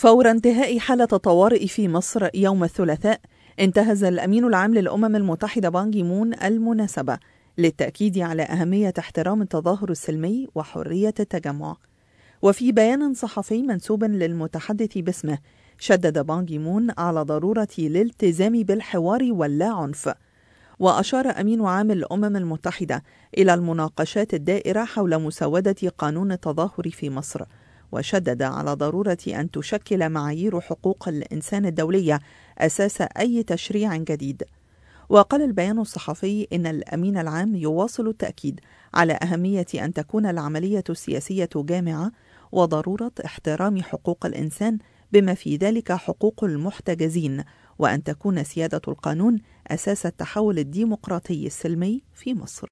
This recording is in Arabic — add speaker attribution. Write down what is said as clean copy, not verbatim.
Speaker 1: فور انتهاء حالة الطوارئ في مصر يوم الثلاثاء، انتهز الأمين العام للأمم المتحدة بان كي مون المناسبة للتأكيد على أهمية احترام التظاهر السلمي وحرية التجمع. وفي بيان صحفي منسوب للمتحدث باسمه، شدد بان كي مون على ضرورة الالتزام بالحوار واللا عنف. وأشار أمين عام الأمم المتحدة إلى المناقشات الدائرة حول مسودة قانون التظاهر في مصر، وشدد على ضرورة أن تشكل معايير حقوق الإنسان الدولية أساس أي تشريع جديد. وقال البيان الصحفي إن الأمين العام يواصل التأكيد على أهمية أن تكون العملية السياسية جامعة، وضرورة احترام حقوق الإنسان بما في ذلك حقوق المحتجزين، وأن تكون سيادة القانون أساس التحول الديمقراطي السلمي في مصر.